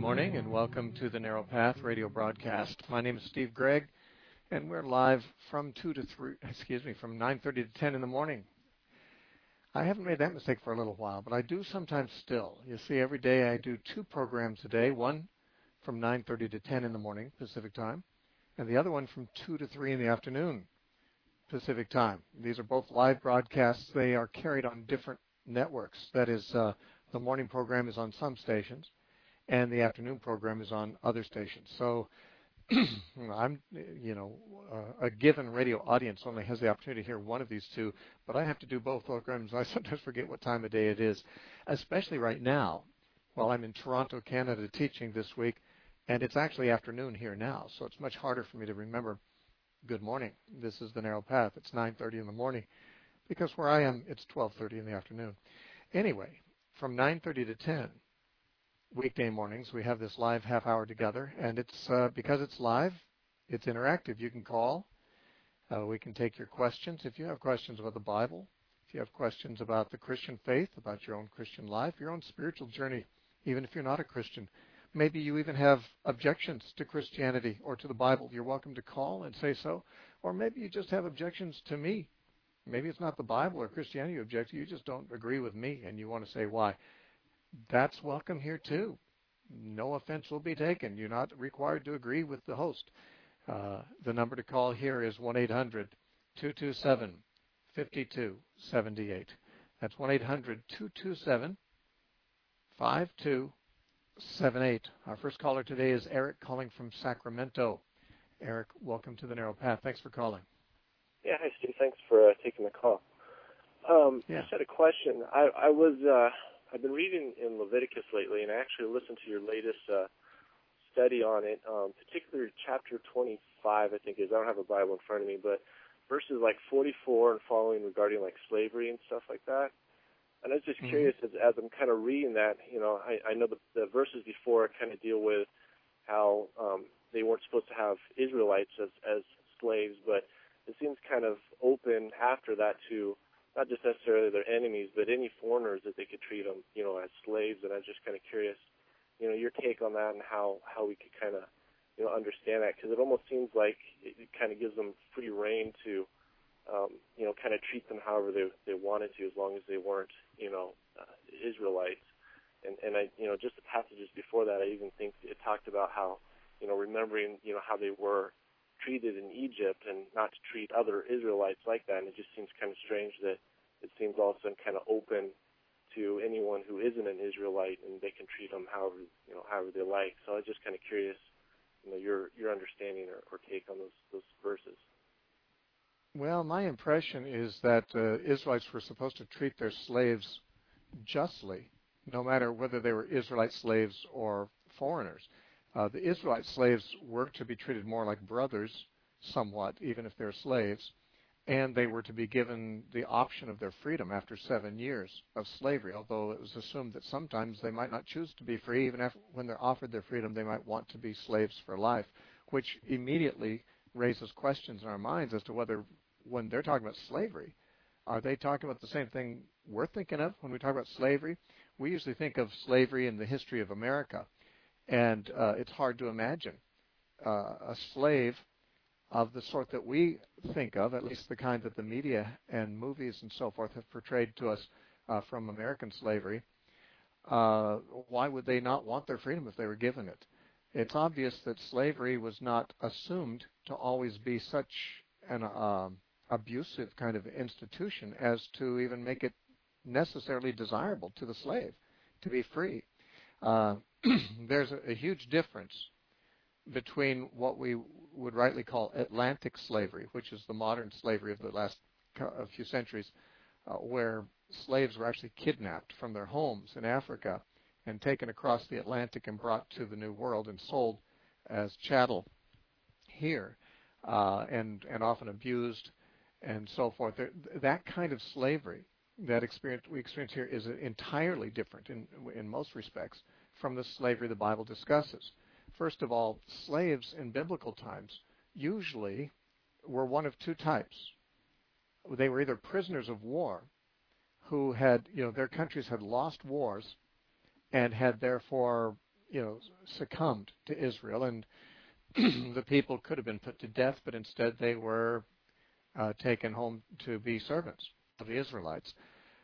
morning and welcome to the Narrow Path radio broadcast. My name is Steve Gregg and we're live from 9:30 to 10 in the morning. I haven't made that mistake for a little while, but I do sometimes still. You see, every day I do two programs a day, one from 9:30 to 10 in the morning Pacific time, and the other one from 2 to 3 in the afternoon Pacific time. These are both live broadcasts. They are carried on different networks. That is, the morning program is on some stations, and the afternoon program is on other stations. So a given radio audience only has the opportunity to hear one of these two, but I have to do both programs. I sometimes forget what time of day it is, especially right now while I'm in Toronto, Canada, teaching this week, and it's actually afternoon here now, so it's much harder for me to remember. Good morning. This is the Narrow Path. It's 9:30 in the morning, because where I am, it's 12:30 in the afternoon. Anyway, from 9:30 to 10, weekday mornings, we have this live half hour together, and it's because it's live, it's interactive. You can call. We can take your questions. If you have questions about the Bible, if you have questions about the Christian faith, about your own Christian life, your own spiritual journey, even if you're not a Christian, maybe you even have objections to Christianity or to the Bible, you're welcome to call and say so. Or maybe you just have objections to me. Maybe it's not the Bible or Christianity you object to, you just don't agree with me and you want to say why. That's welcome here too. No offense will be taken. You're not required to agree with the host. The number to call here is 1-800-227-5278. That's 1-800-227-5278. Our first caller today is Eric, calling from Sacramento. Eric, welcome to the Narrow Path. Thanks for calling. Yeah, hi Steve. Thanks for taking the call. Just had a question. I've been reading in Leviticus lately, and I actually listened to your latest study on it, particularly chapter 25, I think is. I don't have a Bible in front of me, but verses like 44 and following regarding like slavery and stuff like that. And I was just curious, as I'm kind of reading that, I know the verses before kind of deal with how they weren't supposed to have Israelites as slaves, but it seems kind of open after that to not just necessarily their enemies, but any foreigners that they could treat them, as slaves. And I was just kind of curious, your take on that and how we could kind of, understand that, because it almost seems like it kind of gives them free reign to, kind of treat them however they wanted to, as long as they weren't, Israelites. And I, just the passages before that, I even think it talked about how, remembering, how they were treated in Egypt and not to treat other Israelites like that. And it just seems kind of strange that it seems all of a sudden kind of open to anyone who isn't an Israelite, and they can treat them however they like. So I was just kind of curious, your understanding or take on those verses. Well, my impression is that Israelites were supposed to treat their slaves justly, no matter whether they were Israelite slaves or foreigners. The Israelite slaves were to be treated more like brothers, somewhat, even if they're slaves, and they were to be given the option of their freedom after 7 years of slavery, although it was assumed that sometimes they might not choose to be free. Even when they're offered their freedom, they might want to be slaves for life, which immediately raises questions in our minds as to whether, when they're talking about slavery, are they talking about the same thing we're thinking of when we talk about slavery? We usually think of slavery in the history of America. And it's hard to imagine a slave of the sort that we think of, at least the kind that the media and movies and so forth have portrayed to us from American slavery. Why would they not want their freedom if they were given it? It's obvious that slavery was not assumed to always be such an abusive kind of institution as to even make it necessarily desirable to the slave to be free. There's a huge difference between what we would rightly call Atlantic slavery, which is the modern slavery of the last few centuries, where slaves were actually kidnapped from their homes in Africa and taken across the Atlantic and brought to the New World and sold as chattel here, and often abused and so forth. That kind of slavery, that we experience here, is entirely different in most respects from the slavery the Bible discusses. First of all, slaves in biblical times usually were one of two types. They were either prisoners of war who had, their countries had lost wars and had therefore, succumbed to Israel, and the people could have been put to death, but instead they were taken home to be servants of the Israelites.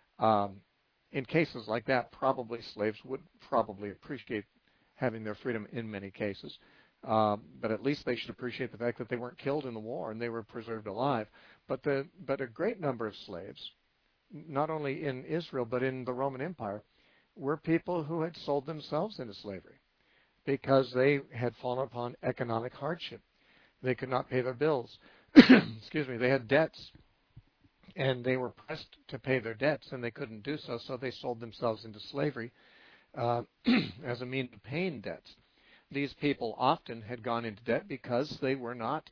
In cases like that, probably slaves would probably appreciate having their freedom in many cases, but at least they should appreciate the fact that they weren't killed in the war and they were preserved alive. But a great number of slaves, not only in Israel but in the Roman Empire, were people who had sold themselves into slavery because they had fallen upon economic hardship. They could not pay their bills. Excuse me. They had debts, and they were pressed to pay their debts, and they couldn't do so, so they sold themselves into slavery as a means of paying debts. These people often had gone into debt because they were not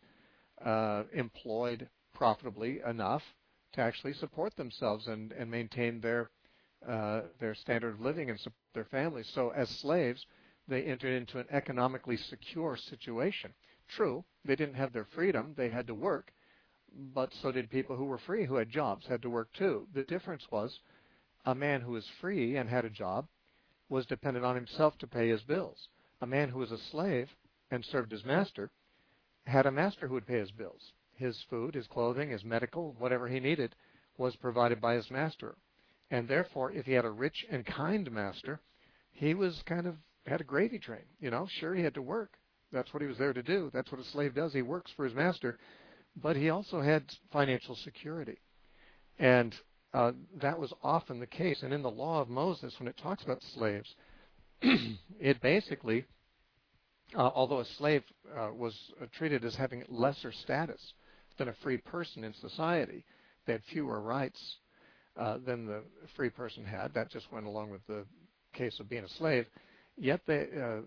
employed profitably enough to actually support themselves and maintain their standard of living and support their families. So as slaves, they entered into an economically secure situation. True, they didn't have their freedom. They had to work, but so did people who were free, who had jobs, had to work too. The difference was a man who was free and had a job was dependent on himself to pay his bills. A man who was a slave and served his master had a master who would pay his bills. His food, his clothing, his medical, whatever he needed was provided by his master. And therefore, if he had a rich and kind master, he was kind of had a gravy train. Sure, he had to work. That's what he was there to do. That's what a slave does. He works for his master. But he also had financial security. And that was often the case. And in the law of Moses, when it talks about slaves, it basically, although a slave was treated as having lesser status than a free person in society, they had fewer rights than the free person had. That just went along with the case of being a slave. Yet the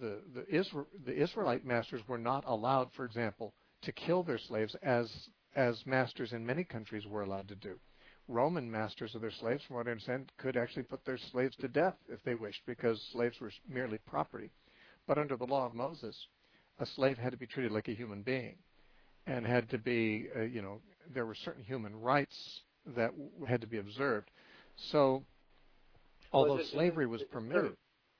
Israelite masters were not allowed, for example, to kill their slaves as masters in many countries were allowed to do. Roman masters of their slaves, from what I understand, could actually put their slaves to death if they wished, because slaves were merely property. But under the law of Moses, a slave had to be treated like a human being and had to be, there were certain human rights that had to be observed. So, although slavery was permitted...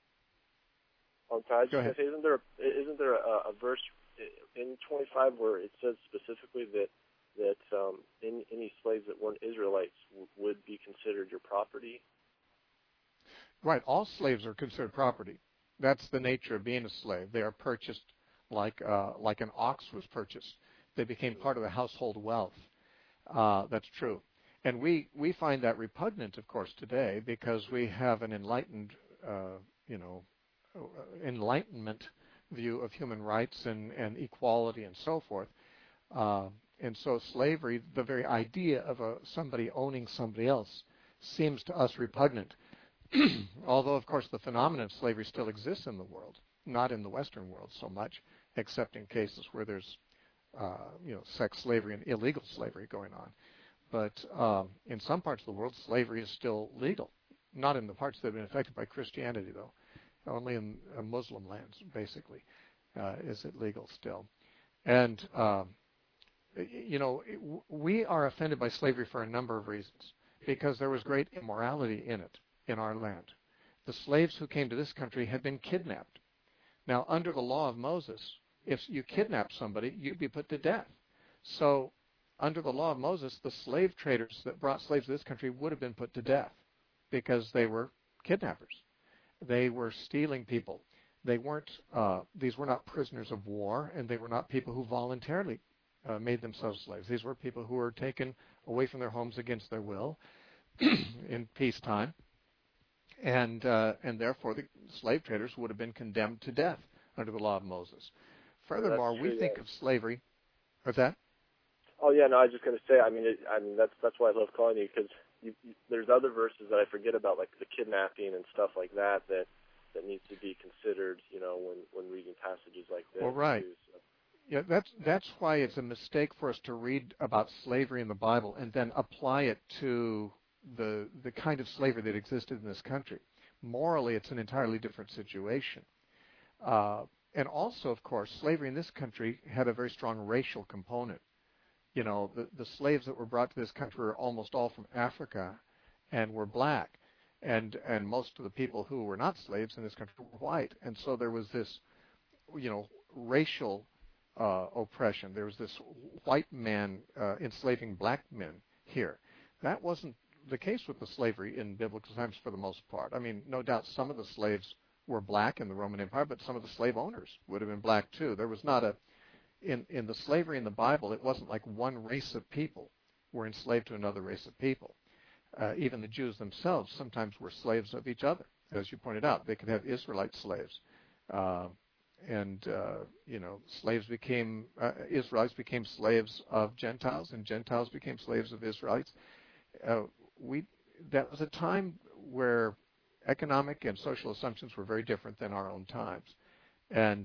Go ahead. Isn't there a verse in 25 where it says specifically that any slaves that weren't Israelites would be considered your property? Right. All slaves are considered property. That's the nature of being a slave. They are purchased like an ox was purchased. They became part of the household wealth. That's true. And we find that repugnant, of course, today because we have an enlightenment view of human rights and equality and so forth. And so slavery, the very idea of somebody owning somebody else, seems to us repugnant. Although, of course, the phenomenon of slavery still exists in the world, not in the Western world so much, except in cases where there's sex slavery and illegal slavery going on. But in some parts of the world, slavery is still legal. Not in the parts that have been affected by Christianity, though. Only in Muslim lands, basically, is it legal still. And, we are offended by slavery for a number of reasons, because there was great immorality in it, in our land. The slaves who came to this country had been kidnapped. Now, under the law of Moses, if you kidnapped somebody, you'd be put to death. So, under the law of Moses, the slave traders that brought slaves to this country would have been put to death because they were kidnappers. They were stealing people. They weren't. These were not prisoners of war, and they were not people who voluntarily made themselves slaves. These were people who were taken away from their homes against their will in peacetime, and therefore the slave traders would have been condemned to death under the law of Moses. Furthermore, we think of slavery. What's that? Oh yeah, no, I was just going to say. I mean, that's why I love calling you, because there's other verses that I forget about, like the kidnapping and stuff like that needs to be considered, when reading passages like this. Well, right. Too, so. Yeah, that's why it's a mistake for us to read about slavery in the Bible and then apply it to the kind of slavery that existed in this country. Morally, it's an entirely different situation. And also, of course, slavery in this country had a very strong racial component. The slaves that were brought to this country were almost all from Africa and were black. and most of the people who were not slaves in this country were white, and so there was this, racial oppression. There was this white man enslaving black men here. That wasn't the case with the slavery in biblical times for the most part. I mean, no doubt some of the slaves were black in the Roman Empire, but some of the slave owners would have been black too. There was not in the slavery in the Bible, it wasn't like one race of people were enslaved to another race of people. Even the Jews themselves sometimes were slaves of each other. As you pointed out, they could have Israelite slaves. Slaves became, Israelites became slaves of Gentiles, and Gentiles became slaves of Israelites. That was a time where economic and social assumptions were very different than our own times. And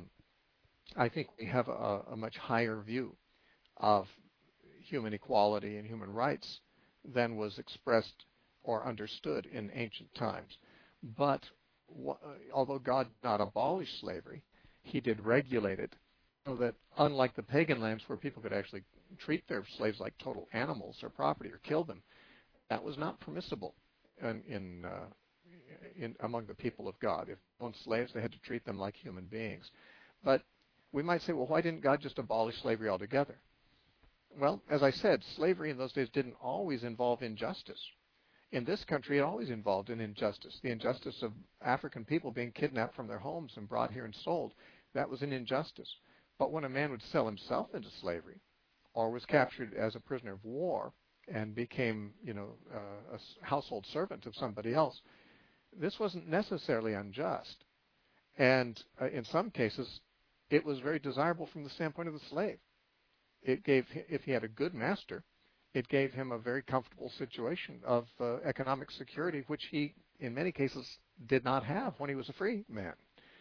I think we have a much higher view of human equality and human rights than was expressed or understood in ancient times. But although God did not abolish slavery, he did regulate it so that, unlike the pagan lands where people could actually treat their slaves like total animals or property or kill them, that was not permissible in among the people of God. If they owned slaves, they had to treat them like human beings. But we might say, well, why didn't God just abolish slavery altogether? Well, as I said, slavery in those days didn't always involve injustice. In this country, it always involved an injustice. The injustice of African people being kidnapped from their homes and brought here and sold, that was an injustice. But when a man would sell himself into slavery or was captured as a prisoner of war and became, a household servant of somebody else, this wasn't necessarily unjust. And in some cases, it was very desirable from the standpoint of the slave. It gave, if he had a good master, it gave him a very comfortable situation of economic security, which he, in many cases, did not have when he was a free man.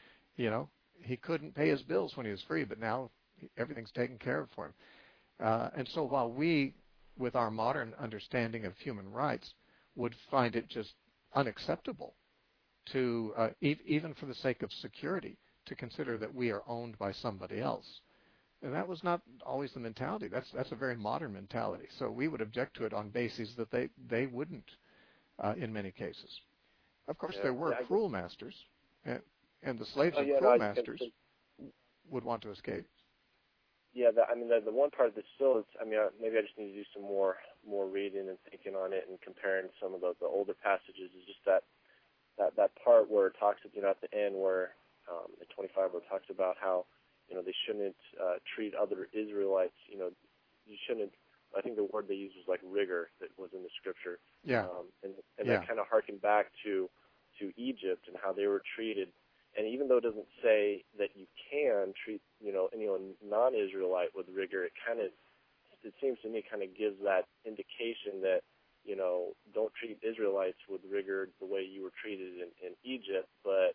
He couldn't pay his bills when he was free, but now everything's taken care of for him. And so while we, with our modern understanding of human rights, would find it just unacceptable to, even for the sake of security, to consider that we are owned by somebody else. And that was not always the mentality. That's a very modern mentality. So we would object to it on bases that they wouldn't in many cases. Of course, there were cruel masters, and the slaves of cruel masters would want to escape. Yeah, the one part that still is, maybe I just need to do some more reading and thinking on it and comparing some of the older passages, is just that part where it talks at the end where at 25 where it talks about how they shouldn't treat other Israelites. You shouldn't. I think the word they used was like rigor that was in the scripture. Yeah. That kind of harkened back to Egypt and how they were treated. And even though it doesn't say that you can treat anyone non-Israelite with rigor, it seems to me kind of gives that indication that don't treat Israelites with rigor the way you were treated in Egypt, but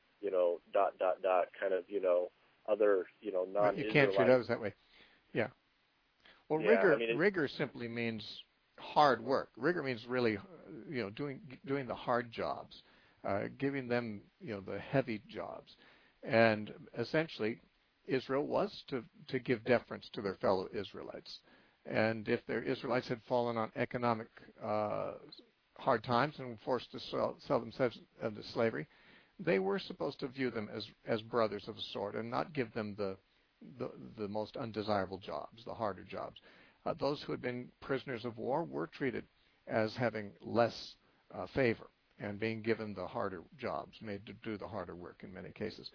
kind of other non-Israelites. You can't treat others that way. Yeah. Well, rigor simply means hard work. Rigor means really, doing the hard jobs, giving them, the heavy jobs, and essentially, Israel was to give deference to their fellow Israelites, and if their Israelites had fallen on economic hard times and were forced to sell themselves into slavery, they were supposed to view them as brothers of a sort and not give them the most undesirable jobs, the harder jobs. Those who had been prisoners of war were treated as having less favor and being given the harder jobs, made to do the harder work in many cases.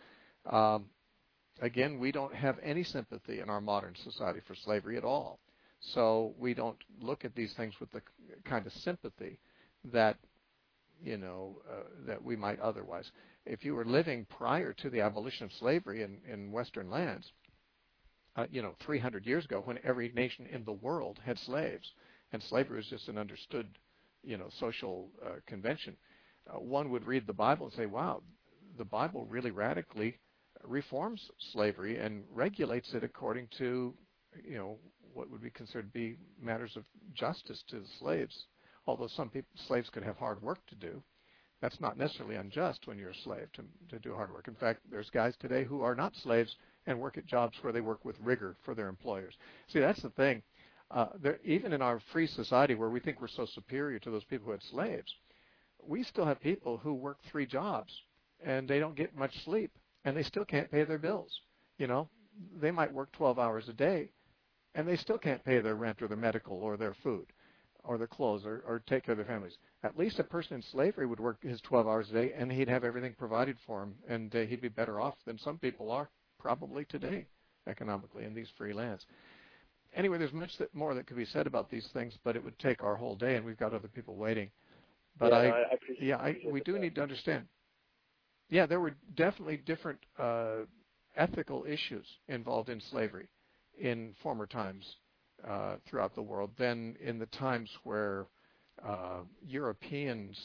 Again, we don't have any sympathy in our modern society for slavery at all. So we don't look at these things with the kind of sympathy that that we might otherwise. If you were living prior to the abolition of slavery in Western lands, 300 years ago, when every nation in the world had slaves, and slavery was just an understood, social convention, one would read the Bible and say, wow, the Bible really radically reforms slavery and regulates it according to, what would be considered to be matters of justice to the slaves. Although some slaves could have hard work to do, that's not necessarily unjust when you're a slave to do hard work. In fact, there's guys today who are not slaves and work at jobs where they work with rigor for their employers. See, that's the thing. Even in our free society where we think we're so superior to those people who had slaves, we still have people who work 3 jobs and they don't get much sleep and they still can't pay their bills. You know, they might work 12 hours a day and they still can't pay their rent or their medical or their food or their clothes or take care of their families. At least a person in slavery would work his 12 hours a day and he'd have everything provided for him, and he'd be better off than some people are probably today economically in these free lands. Anyway, there's much more that could be said about these things, but it would take our whole day, and we've got other people waiting. But we do need to understand. Yeah, there were definitely different ethical issues involved in slavery in former times throughout the world than in the times where Europeans,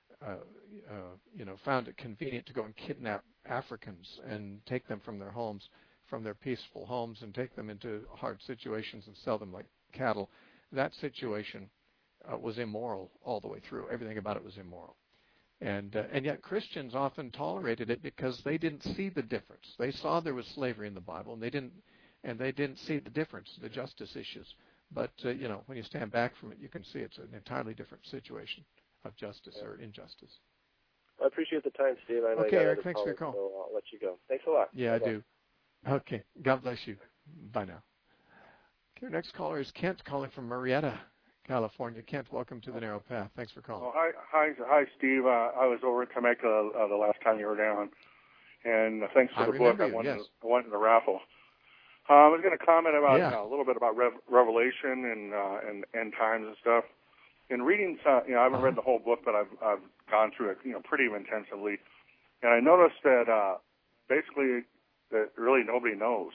found it convenient to go and kidnap Africans and take them from their homes, from their peaceful homes, and take them into hard situations and sell them like cattle. That situation was immoral all the way through. Everything about it was immoral. And yet Christians often tolerated it because they didn't see the difference. They saw there was slavery in the Bible, and they didn't see the difference, the justice issues. But when you stand back from it, you can see it's an entirely different situation of justice or injustice. I appreciate the time, Steve. I know okay, Eric, thanks for your call. So I'll let you go. Thanks a lot. Yeah, bye-bye. I do. Okay, God bless you. Bye now. Okay, our next caller is Kent, calling from Marietta, California. Kent, welcome to the Narrow Path. Thanks for calling. Oh, hi, Steve. I was over in Temecula the last time you were down, and thanks for the book. I won in the raffle. I was going to comment about a little bit about Revelation and end times and stuff. In reading, I haven't read the whole book, but I've gone through it, pretty intensively, and I noticed that basically that really nobody knows,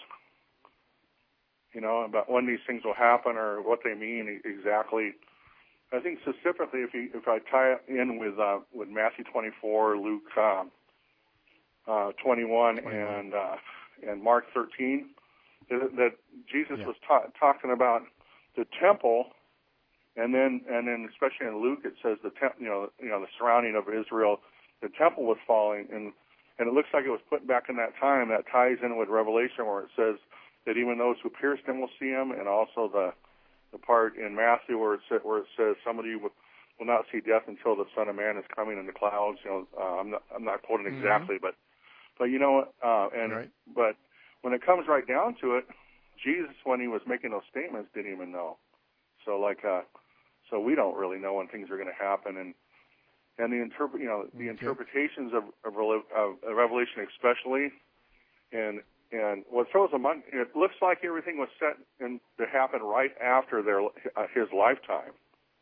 about when these things will happen or what they mean exactly. I think specifically, if I tie it in with Matthew 24, Luke 21, and Mark 13, that Jesus was talking about the temple, and then especially in Luke it says the surrounding of Israel, the temple was falling, and it looks like it was put back in that time. That ties in with Revelation where it says that even those who pierced him will see him, and also the part in Matthew where it says somebody will not see death until the Son of Man is coming in the clouds. I'm not quoting exactly, but but when it comes right down to it, Jesus, when he was making those statements, didn't even know. So so we don't really know when things are going to happen, and the interpretations of Revelation especially, and what throws them on, it looks like everything was set to happen right after his lifetime.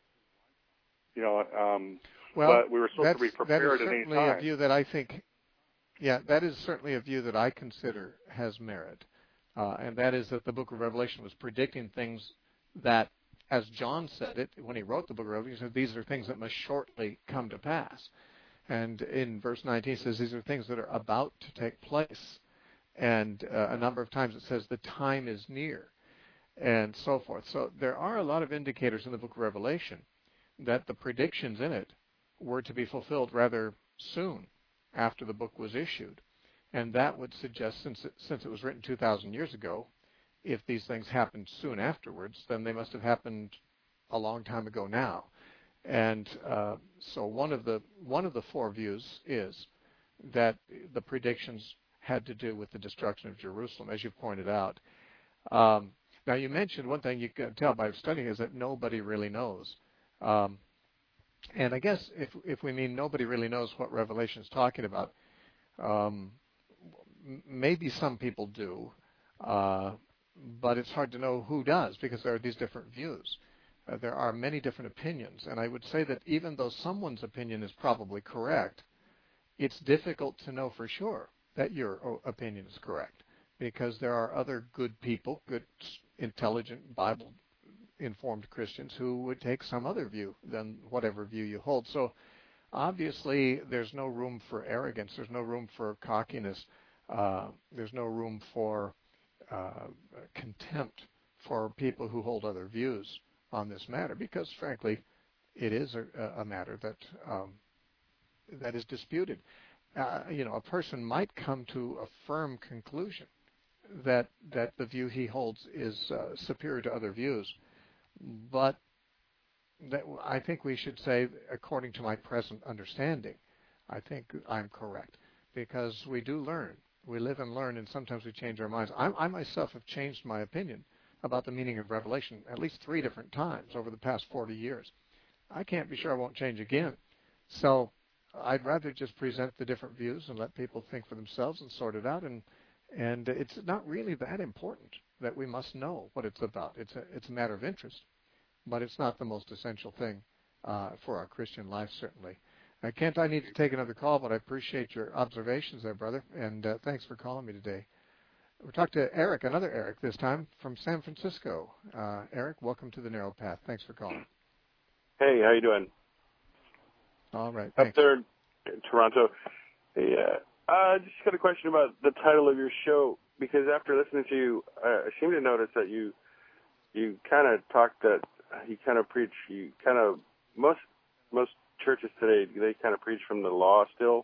But we were supposed to be prepared at any time. That is certainly a view that I think. Yeah, that is certainly a view that I consider has merit, and that is that the Book of Revelation was predicting things that, as John said it when he wrote the Book of Revelation, he said these are things that must shortly come to pass. And in verse 19 it says these are things that are about to take place. And a number of times it says the time is near, and so forth. So there are a lot of indicators in the Book of Revelation that the predictions in it were to be fulfilled rather soon after the book was issued. And that would suggest, since it was written 2,000 years ago, if these things happened soon afterwards, then they must have happened a long time ago now. And so one of the 4 views is that the predictions had to do with the destruction of Jerusalem, as you pointed out. Now, you mentioned one thing you can tell by studying is that nobody really knows. And I guess if we mean nobody really knows what Revelation is talking about, maybe some people do, but it's hard to know who does because there are these different views. There are many different opinions, and I would say that even though someone's opinion is probably correct, it's difficult to know for sure that your opinion is correct because there are other good people, good, intelligent, Bible-informed Christians who would take some other view than whatever view you hold. So obviously there's no room for arrogance. There's no room for cockiness. There's no room for contempt for people who hold other views on this matter because, frankly, it is a matter that is disputed. A person might come to a firm conclusion that the view he holds is superior to other views, but I think we should say, according to my present understanding, I think I'm correct, because we do learn. We live and learn, and sometimes we change our minds. I myself have changed my opinion about the meaning of Revelation at least 3 different times over the past 40 years. I can't be sure I won't change again. So I'd rather just present the different views and let people think for themselves and sort it out. And it's not really that important that we must know what it's about. It's a matter of interest, but it's not the most essential thing for our Christian life, certainly. Kent, I need to take another call, but I appreciate your observations there, brother, and thanks for calling me today. We'll talk to Eric, another Eric this time, from San Francisco. Eric, welcome to the Narrow Path. Thanks for calling. Hey, how you doing? All right, thanks. Up there in Toronto. Hey, just got a question about the title of your show, because after listening to you, I seem to notice that you kind of talk that you kind of preach, most churches today, they kind of preach from the law still,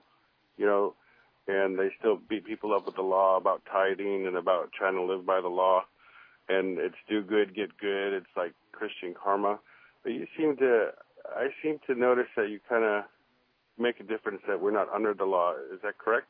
and they still beat people up with the law about tithing and about trying to live by the law, and it's do good, get good. It's like Christian karma. But I seem to notice that you kind of make a difference that we're not under the law. Is that correct?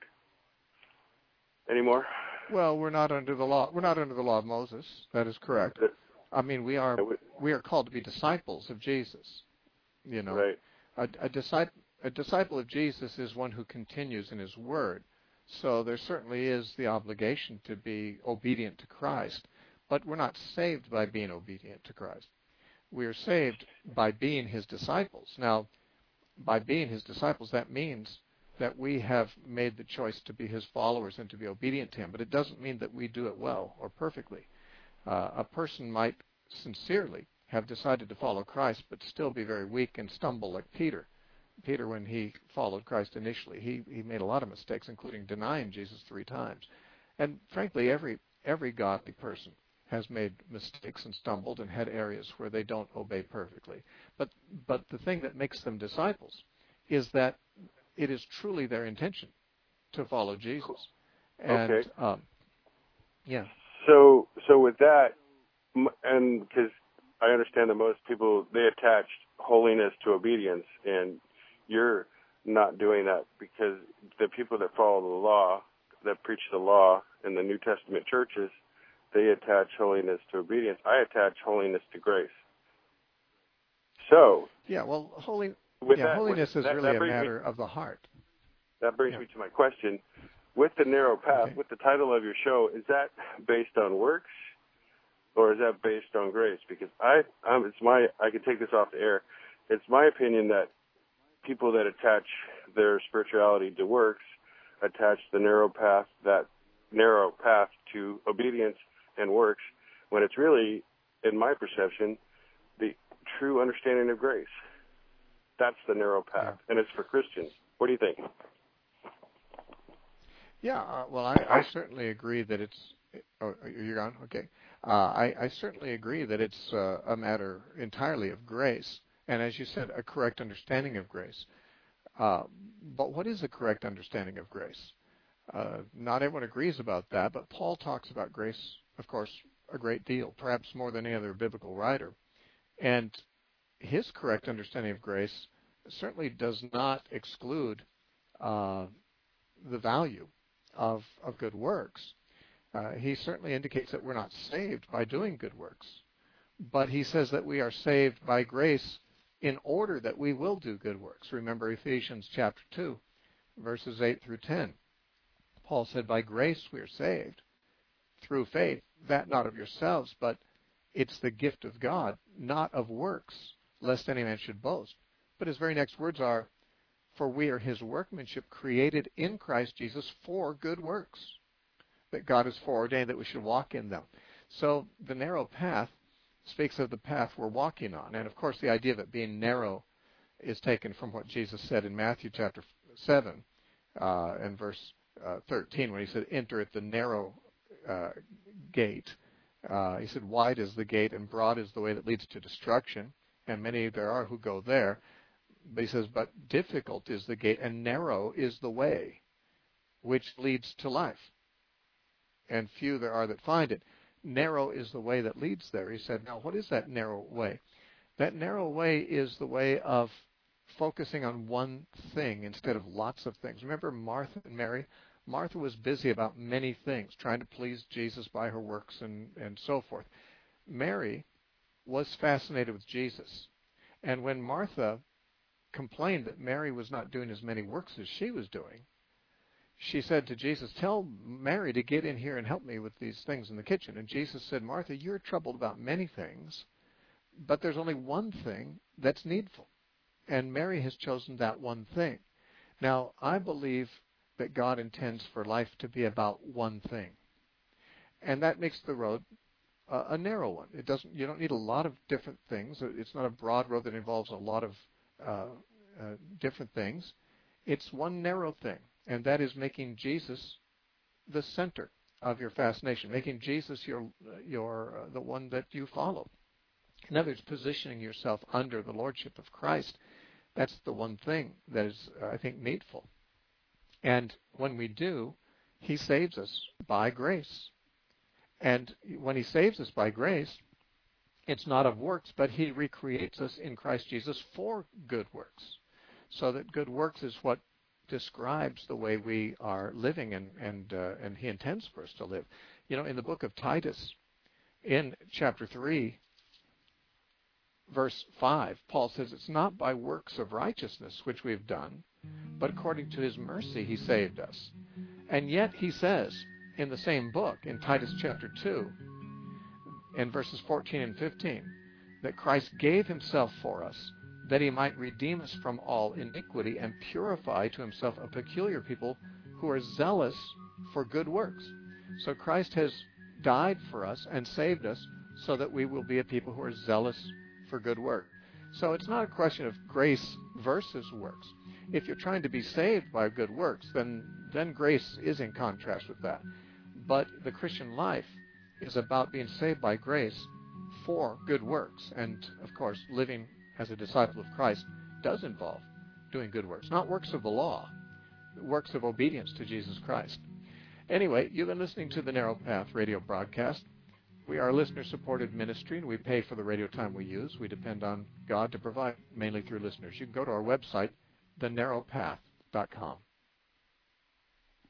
Anymore? Well, we're not under the law. We're not under the law of Moses. That is correct. I mean, we are called to be disciples of Jesus. Right. A disciple of Jesus is one who continues in his word. So there certainly is the obligation to be obedient to Christ, but we're not saved by being obedient to Christ. We are saved by being his disciples. Now, by being his disciples, that means that we have made the choice to be his followers and to be obedient to him, but it doesn't mean that we do it well or perfectly. A person might sincerely have decided to follow Christ, but still be very weak and stumble like Peter. Peter, when he followed Christ initially, he made a lot of mistakes, including denying Jesus 3 times. And frankly, every godly person has made mistakes and stumbled and had areas where they don't obey perfectly. But the thing that makes them disciples is that it is truly their intention to follow Jesus. And, okay. Yeah. So with that, and because I understand that most people, they attach holiness to obedience, and you're not doing that, because the people that follow the law, that preach the law in the New Testament churches, they attach holiness to obedience. I attach holiness to grace. So yeah, well, holiness is that really a matter of the heart. That brings me to my question. With the narrow path, with the title of your show, is that based on works, or is that based on grace? Because I can take this off the air. It's my opinion that people that attach their spirituality to works attach the narrow path to obedience and works, when it's really, in my perception, the true understanding of grace. That's the narrow path, and it's for Christians. What do you think? Yeah, well, I certainly agree that it's... Oh, you're gone? Okay. I certainly agree that it's a matter entirely of grace, and as you said, a correct understanding of grace. But what is a correct understanding of grace? Not everyone agrees about that, but Paul talks about grace, of course, a great deal, perhaps more than any other biblical writer. And his correct understanding of grace certainly does not exclude the value of good works. He certainly indicates that we're not saved by doing good works, but he says that we are saved by grace in order that we will do good works. Remember Ephesians chapter 2, verses 8 through 10. Paul said, by grace we are saved through faith, that not of yourselves, but it's the gift of God, not of works, lest any man should boast. But his very next words are, for we are his workmanship, created in Christ Jesus for good works, that God has foreordained that we should walk in them. So the narrow path speaks of the path we're walking on. And, of course, the idea of it being narrow is taken from what Jesus said in Matthew chapter 7 and verse 13, when he said, enter at the narrow gate. He said, wide is the gate and broad is the way that leads to destruction, and many there are who go there. But he says, but difficult is the gate and narrow is the way which leads to life, and few there are that find it. Narrow is the way that leads there. He said, now what is that narrow way? That narrow way is the way of focusing on one thing instead of lots of things. Remember Martha and Mary? Martha was busy about many things, trying to please Jesus by her works and so forth. Mary was fascinated with Jesus. And when Martha complained that Mary was not doing as many works as she was doing, she said to Jesus, "Tell Mary to get in here and help me with these things in the kitchen." And Jesus said, "Martha, you're troubled about many things, but there's only one thing that's needful. And Mary has chosen that one thing." Now, I believe that God intends for life to be about one thing. And that makes the road a narrow one. You don't need a lot of different things. It's not a broad road that involves a lot of different things. It's one narrow thing, and that is making Jesus the center of your fascination, making Jesus the one that you follow. In other words, positioning yourself under the lordship of Christ. That's the one thing that is, I think, needful. And when we do, he saves us by grace. And when he saves us by grace, it's not of works, but he recreates us in Christ Jesus for good works. So that good works is what describes the way we are living, and he intends for us to live. You know, in the book of Titus, in chapter 3, verse 5, Paul says, "It's not by works of righteousness which we have done, but according to his mercy he saved us." And yet he says in the same book, in Titus chapter 2, in verses 14 and 15, that Christ gave himself for us, that he might redeem us from all iniquity and purify to himself a peculiar people who are zealous for good works. So Christ has died for us and saved us so that we will be a people who are zealous for good work. So it's not a question of grace versus works. If you're trying to be saved by good works, then grace is in contrast with that. But the Christian life is about being saved by grace for good works. And, of course, living as a disciple of Christ does involve doing good works. Not works of the law, works of obedience to Jesus Christ. Anyway, you've been listening to the Narrow Path radio broadcast. We are a listener-supported ministry, and we pay for the radio time we use. We depend on God to provide, mainly through listeners. You can go to our website, thenarrowpath.com.